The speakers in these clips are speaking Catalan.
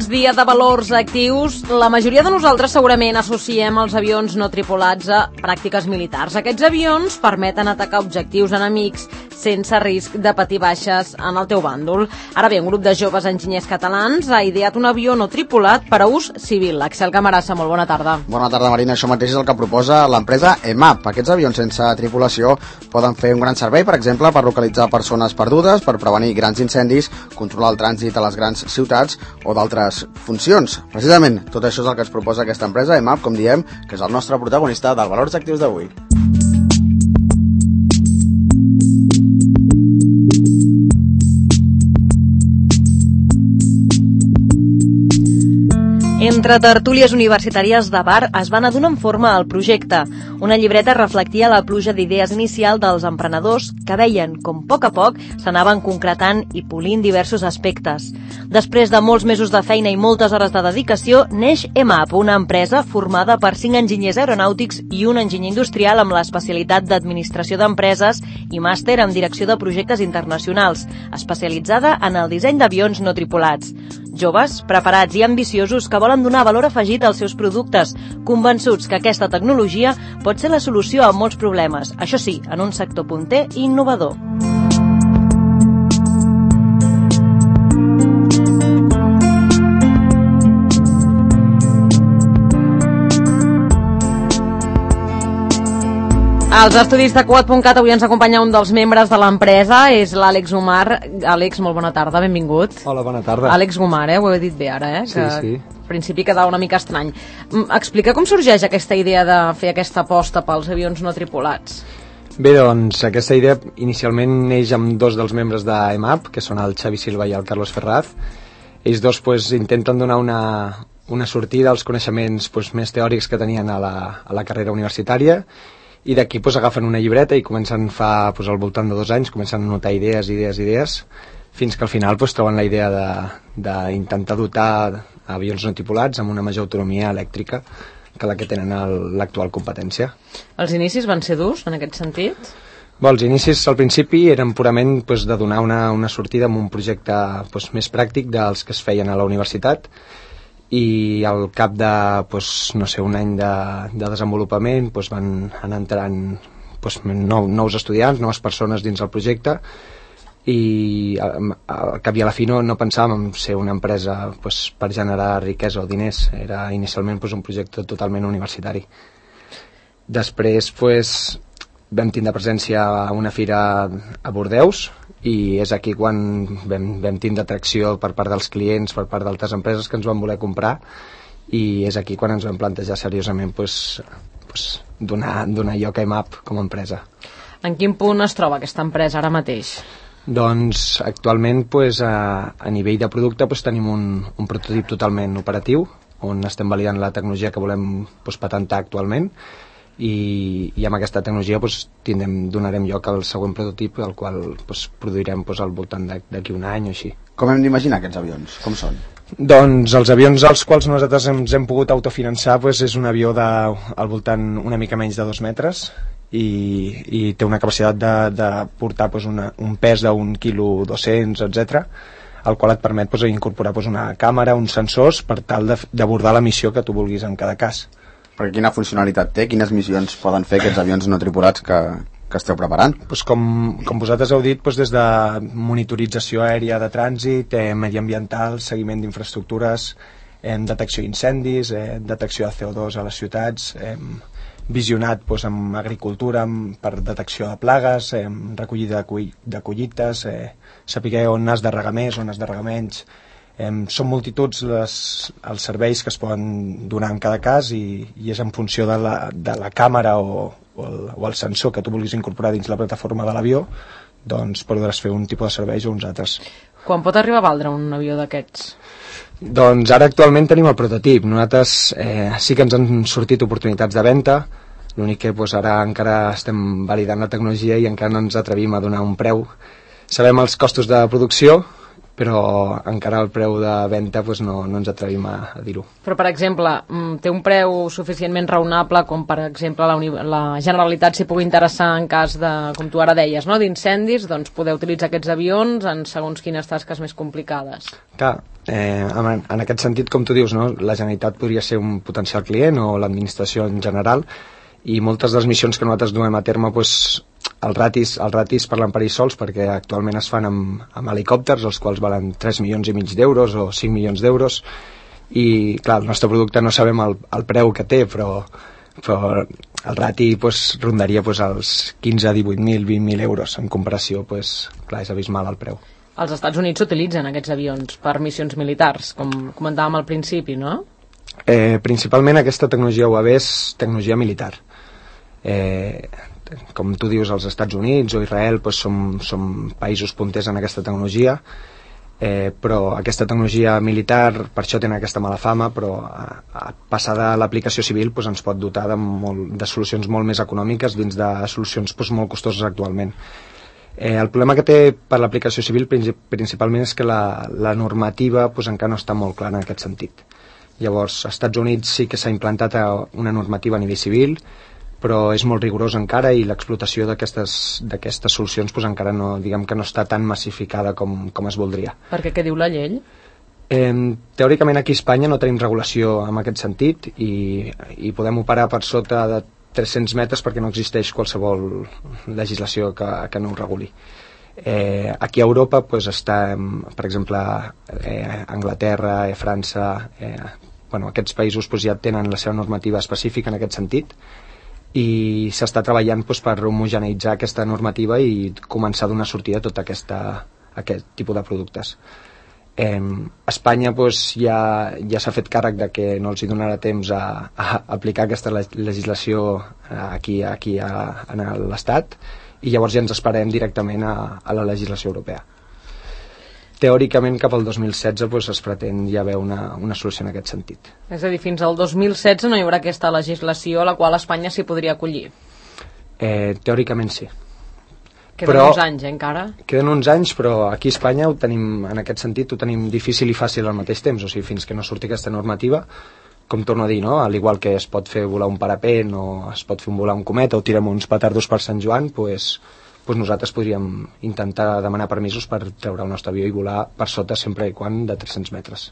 dia de valors actius. La majoria de nosaltres segurament associem els avions no tripulats a pràctiques militars. Aquests avions permeten atacar objectius enemics sense risc de patir baixes en el teu bàndol. Ara bé, un grup de joves enginyers catalans ha ideat un avió no tripulat per a ús civil. Axel Camarasa, molt bona tarda. Bona tarda, Marina. Això mateix és el que proposa l'empresa EMAP. Aquests avions sense tripulació poden fer un gran servei, per exemple, per localitzar persones perdudes, per prevenir grans incendis, controlar el trànsit a les grans ciutats o d'altres funcions. Precisament, tot això és el que ens proposa aquesta empresa EMAP, com diem, que és el nostre protagonista dels valors actius d'avui. Entre tertúlies universitàries de bar es van adonar forma al projecte. Una llibreta reflectia la pluja d'idees inicial dels emprenedors que veien com a poc s'anaven concretant i polint diversos aspectes. Després de molts mesos de feina i moltes hores de dedicació, neix EMAP, una empresa formada per 5 enginyers aeronàutics i un enginyer industrial amb l'especialitat d'administració d'empreses i màster en direcció de projectes internacionals, especialitzada en el disseny d'avions no tripulats. Joves, preparats i ambiciosos que volen donar valor afegit als seus productes, convençuts que aquesta tecnologia pot ser la solució a molts problemes, això sí, en un sector punter i innovador. Als estudis de Quad.cat avui ens acompanya un dels membres de l'empresa, és l'Àlex Gomar. Àlex, molt bona tarda, benvingut. Hola, bona tarda. Àlex Gomar, ho he dit bé ara, que sí. Al principi quedava una mica estrany. Explica com sorgeix aquesta idea de fer aquesta aposta pels avions no tripulats. Bé, doncs, aquesta idea inicialment neix amb dos dels membres d'EMAP, que són el Xavi Silva i el Carlos Ferraz. Ells dos intenten donar una sortida als coneixements més teòrics que tenien a la carrera universitària, i d'aquí agafen una llibreta i comencen al voltant de 2 anys, comencen a anotar idees, fins que al final troben la idea d'intentar dotar avions no tripulats amb una major autonomia elèctrica que la que tenen a l'actual competència. Els inicis van ser durs, en aquest sentit? Bé, els inicis al principi eren purament de donar una sortida amb un projecte més pràctic dels que es feien a la universitat, i al cap de un any de desenvolupament van anar entrant nous estudiants, noves persones dins el projecte, i al cap i a la fi no pensàvem en ser una empresa per generar riquesa o diners. Era inicialment un projecte totalment universitari. Després vam tindre presència a una fira a Bordeus, i és aquí quan vam tindre atracció per part dels clients, per part d'altres empreses que ens van voler comprar, i és aquí quan ens vam plantejar seriosament donar lloc a EMAP com a empresa. En quin punt es troba aquesta empresa ara mateix? Doncs actualment a nivell de producte tenim un prototip totalment operatiu, on estem validant la tecnologia que volem patentar actualment, i amb aquesta tecnologia donarem lloc al següent prototip, el qual produirem al voltant d'aquí un any o així. Com hem d'imaginar aquests avions? Com són? Doncs els avions als quals nosaltres ens hem pogut autofinançar és un avió al voltant una mica menys de 2 metres, i té una capacitat de portar un pes d'1,2 kg, etc., el qual et permet incorporar una càmera, uns sensors, per tal d'abordar la missió que tu vulguis en cada cas. Perquè quina funcionalitat té? Quines missions poden fer aquests avions no tripulats que esteu preparant? Com vosaltres heu dit, des de monitorització aèria de trànsit, mediambiental, seguiment d'infraestructures, detecció d'incendis, detecció de CO2 a les ciutats, visionat amb agricultura per detecció de plagues, recollida de collites, saber on has de regar més, on has de regar menys. Són multituds els serveis que es poden donar en cada cas, i és en funció de la càmera o el sensor que tu vulguis incorporar dins la plataforma de l'avió, doncs podràs fer un tipus de serveis o uns altres. Quan pot arribar a valdre un avió d'aquests? Doncs ara actualment tenim el prototip. Nosaltres sí que ens han sortit oportunitats de venda, l'únic que ara encara estem validant la tecnologia i encara no ens atrevim a donar un preu. Sabem els costos de producció, però encara el preu de venda doncs no ens atrevim a dir-ho. Però, per exemple, té un preu suficientment raonable com, per exemple, la Generalitat s'hi pugui interessar en cas de, com tu ara deies, no? d'incendis, doncs poder utilitzar aquests avions en segons quines tasques més complicades. Clar, en aquest sentit, com tu dius, no? La Generalitat podria ser un potencial client o l'administració en general, i moltes de les missions que nosaltres duem a terme doncs, els ratis parlen per ells sols, perquè actualment es fan amb helicòpters, els quals valen 3,5 milions d'euros o 5 milions d'euros, i clar, el nostre producte no sabem el preu que té, però el rati rondaria els 15, 18.000, 20.000 euros. En comparació, clar, és abismal el preu. Els Estats Units utilitzen aquests avions per missions militars, com comentàvem al principi, no? Principalment aquesta tecnologia UAV és tecnologia militar. Com tu dius, els Estats Units o Israel som països punters en aquesta tecnologia, però aquesta tecnologia militar per això tenen aquesta mala fama, però passada l'aplicació civil ens pot dotar de solucions molt més econòmiques dins de solucions molt costoses actualment. El problema que té per l'aplicació civil principalment és que la normativa encara no està molt clara en aquest sentit. Llavors, als Estats Units sí que s'ha implantat una normativa a nivell civil, però és molt rigorós encara, i l'explotació d'aquestes solucions encara no, diguem que no està tan massificada com es voldria. Perquè què diu la llei? Teòricament aquí a Espanya no tenim regulació en aquest sentit i podem operar per sota de 300 metres perquè no existeix qualsevol legislació que no ho reguli. Aquí a Europa està, per exemple, Anglaterra, França, aquests països ja tenen la seva normativa específica en aquest sentit, i s'està treballant per homogeneïtzar aquesta normativa i començar a donar sortida a tot aquest tipus de productes. Espanya ja s'ha fet càrrec de que no els hi donarà temps a aplicar aquesta legislació aquí a l'Estat, i llavors ja ens esperem directament a la legislació europea. Teòricament cap al 2016 es pretén ja haver una solució en aquest sentit. És a dir, fins al 2016 no hi haurà aquesta legislació a la qual Espanya s'hi podria acollir? Teòricament sí. Queden uns anys, encara? Queden uns anys, però aquí a Espanya ho tenim, en aquest sentit, ho tenim difícil i fàcil al mateix temps. O sigui, fins que no surti aquesta normativa, com torno a dir, no? Al igual que es pot fer volar un parapent o es pot fer volar un cometa o tirem uns petardos per Sant Joan, doncs nosaltres podríem intentar demanar permisos per treure el nostre avió i volar per sota sempre i quan de 300 metres.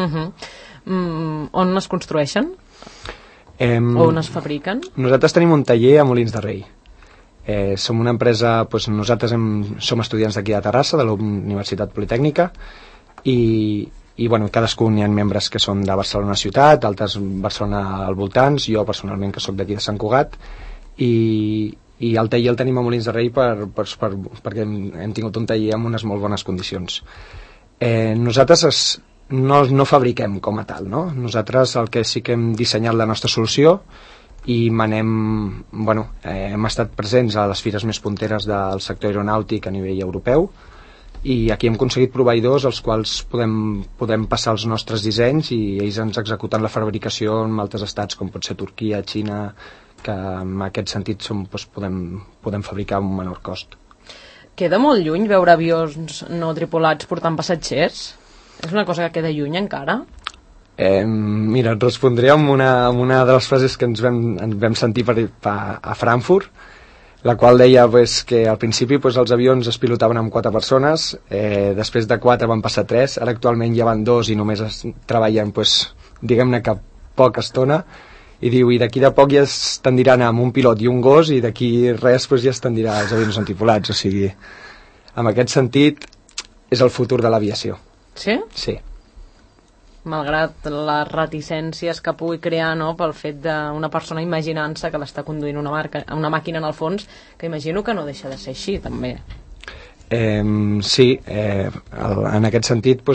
On es construeixen? O on es fabriquen? Nosaltres tenim un taller a Molins de Rei. Som una empresa, nosaltres som estudiants d'aquí a Terrassa, de la Universitat Politècnica, i cadascun hi ha membres que són de Barcelona ciutat, altres Barcelona al voltants, jo personalment que sóc d'aquí de Sant Cugat, i el taller el tenim a Molins de Rei perquè hem tingut un taller amb unes molt bones condicions. Nosaltres no fabriquem com a tal, no? Nosaltres el que sí que hem dissenyat la nostra solució i hem estat presents a les fires més punteres del sector aeronàutic a nivell europeu, i aquí hem aconseguit proveïdors als quals podem passar els nostres dissenys i ells ens executen la fabricació en altres estats com pot ser Turquia, Xina, que en aquest sentit podem fabricar a un menor cost. Queda molt lluny veure avions no tripulats portant passatgers? És una cosa que queda lluny encara? Mira, et respondré amb una de les frases que ens vam sentir a Frankfurt, la qual deia que al principi els avions es pilotaven amb 4 persones, després de 4 van passar 3, ara actualment ja van 2 i només treballen diguem-ne que poca estona, i diu, i d'aquí de poc ja es tendirà a anar amb un pilot i un gos, i d'aquí res ja es tendirà als avions antripulats. O sigui, en aquest sentit és el futur de l'aviació. Sí? Sí. Malgrat les reticències que pugui crear, no?, pel fet d'una persona imaginant-se que l'està conduint una màquina en el fons, que imagino que no deixa de ser així, també. Sí, en aquest sentit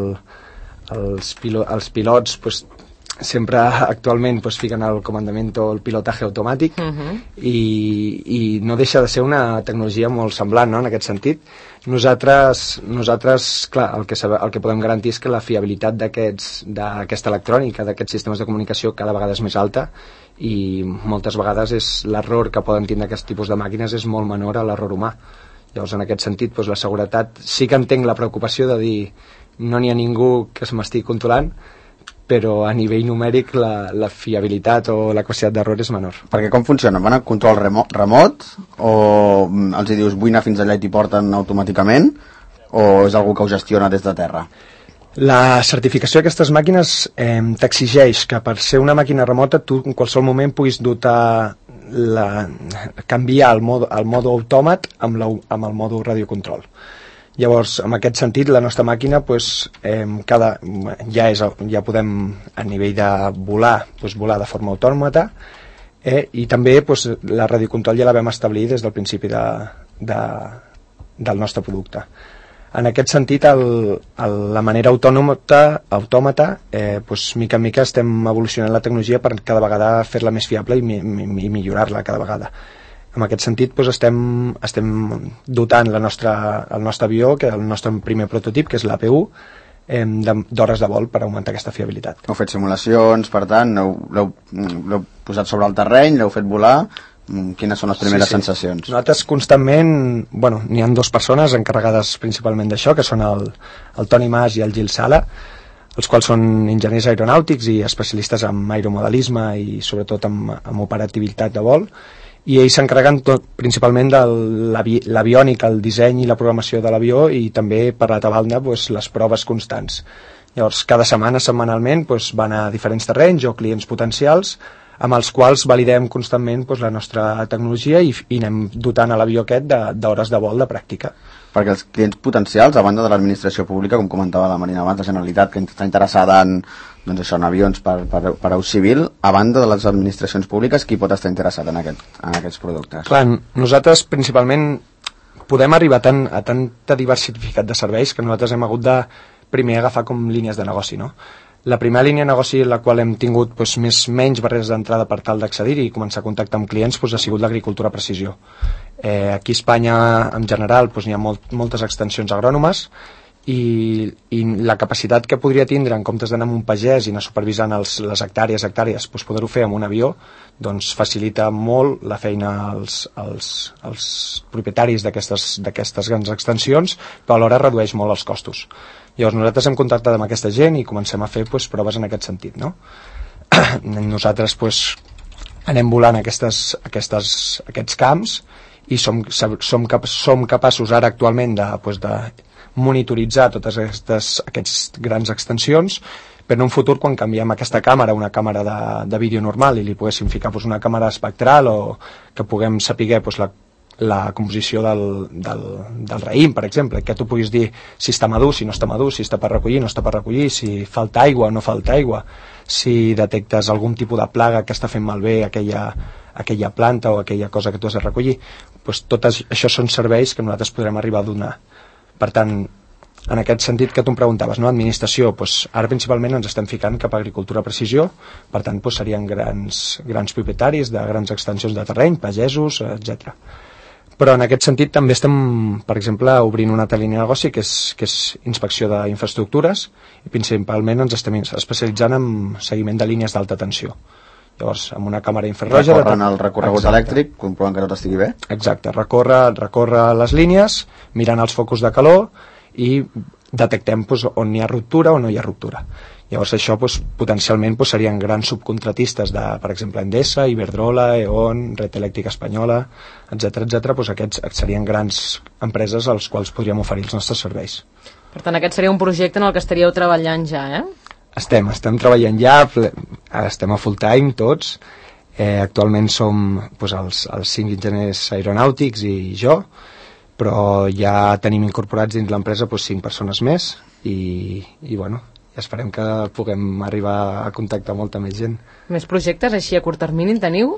els pilots sempre actualment fiquen el comandament o el pilotatge automàtic, i no deixa de ser una tecnologia molt semblant, no?, en aquest sentit. Nosaltres clar, el que podem garantir és que la fiabilitat d'aquesta electrònica, d'aquests sistemes de comunicació, cada vegada és més alta, i moltes vegades l'error que poden tindre aquest tipus de màquines és molt menor a l'error humà. Llavors, en aquest sentit, doncs, la seguretat, sí que entenc la preocupació de dir no n'hi ha ningú que se m'estigui controlant, però a nivell numèric la fiabilitat o la capacitat d'error és menor. Perquè com funciona? Van a control remot o els hi dius vull anar fins allà i t'hi porten automàticament o és algú que ho gestiona des de terra? La certificació d'aquestes màquines t'exigeix que per ser una màquina remota tu en qualsevol moment puguis canviar el mode autòmat amb el mode radiocontrol. Llavors, en aquest sentit, la nostra màquina ja podem, a nivell de volar, volar de forma autòmata, i també la radiocontrol ja la vam establir des del principi del nostre producte. En aquest sentit, la manera autòmata, mica en mica estem evolucionant la tecnologia per cada vegada fer-la més fiable i millorar-la cada vegada. En aquest sentit, estem dotant el nostre avió, que és el nostre primer prototip, que és l'AP1, d'hores de vol per augmentar aquesta fiabilitat. Heu fet simulacions, per tant, l'heu posat sobre el terreny, l'heu fet volar. Quines són les primeres sensacions? Nosaltres constantment, n'hi ha 2 persones encarregades principalment d'això, que són el Toni Mas i el Gil Sala, els quals són enginyers aeronàutics i especialistes en aeromodelisme i sobretot en operativitat de vol, i ells s'encarreguen principalment de l'aviònica, el disseny i la programació de l'avió, i també per l'altra banda les proves constants. Llavors cada setmana, setmanalment, van a diferents terrenys o clients potencials amb els quals validem constantment la nostra tecnologia i anem dotant a l'avió aquest d'hores de vol de pràctica. Perquè els clients potencials, a banda de l'administració pública, com comentava la Marina abans, la Generalitat, que està interessada en avions per ús civil, a banda de les administracions públiques, qui pot estar interessat en aquests productes? Clar, nosaltres principalment podem arribar a tanta diversitat de serveis que nosaltres hem hagut de primer agafar com línies de negoci, no? La primera línia de negoci en la qual hem tingut menys barreres d'entrada per tal d'accedir-hi i començar a contactar amb clients ha sigut l'agricultura a precisió. Aquí a Espanya, en general, hi ha moltes extensions agrònomes i la capacitat que podria tindre, en comptes d'anar amb un pagès i anar supervisant les hectàrees, poder-ho fer amb un avió, facilita molt la feina als propietaris d'aquestes grans extensions, però alhora redueix molt els costos. Llavors nosaltres hem contactat amb aquesta gent i comencem a fer proves en aquest sentit, no? Nosaltres anem volant aquests camps i som capaços ara actualment de monitoritzar totes aquestes grans extensions, però en un futur, quan canviem aquesta càmera a una càmera de vídeo normal i li poguéssim ficar una càmera espectral o que puguem saber la composició del raïm, per exemple, que tu puguis dir si està madur, si no està madur, si està per recollir, no està per recollir, si falta aigua o no falta aigua, si detectes algun tipus de plaga que està fent malbé aquella planta o aquella cosa que tu has de recollir. Tot això són serveis que nosaltres podrem arribar a donar. Per tant, en aquest sentit que tu em preguntaves, no? Administració, ara principalment ens estem ficant cap a agricultura a precisió, per tant serien grans propietaris de grans extensions de terreny, pagesos, etc. Però en aquest sentit també estem, per exemple, obrint una altra línia de negoci que és inspecció d'infraestructures i principalment ens estem especialitzant en seguiment de línies d'alta tensió. Llavors, amb una càmera infraroja... Recorren el recorregut elèctric, comprovant que tot estigui bé? Exacte, recorre les línies, mirant els focus de calor i detectem on hi ha ruptura o no hi ha ruptura. Llavors això potencialment serien grans subcontratistes de, per exemple, Endesa, Iberdrola, E.ON, Red Elèctrica Espanyola, etc. Aquests serien grans empreses als quals podríem oferir els nostres serveis. Per tant, aquest seria un projecte en el que estaríeu treballant ja, eh? Estem treballant ja, estem a full time tots. Actualment som els 5 enginyers aeronàutics i jo, però ja tenim incorporats dins l'empresa 5 persones més i esperem que puguem arribar a contactar molta més gent. Més projectes així a curt termini en teniu?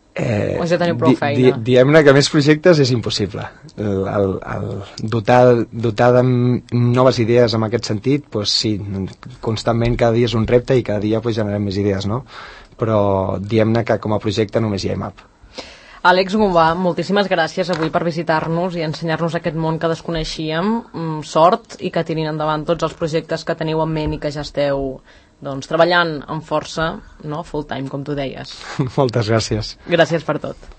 O ja teniu prou feina? Diem-ne que més projectes és impossible. Dotar de noves idees en aquest sentit, sí, constantment cada dia és un repte i cada dia generem més idees, no? Però diem-ne que com a projecte només hi ha EMAP. Àlex Gubà, moltíssimes gràcies avui per visitar-nos i ensenyar-nos aquest món que desconeixíem. Sort i que tirin endavant tots els projectes que teniu en ment i que ja esteu treballant amb força, no? Full time, com tu deies. Moltes gràcies. Gràcies per tot.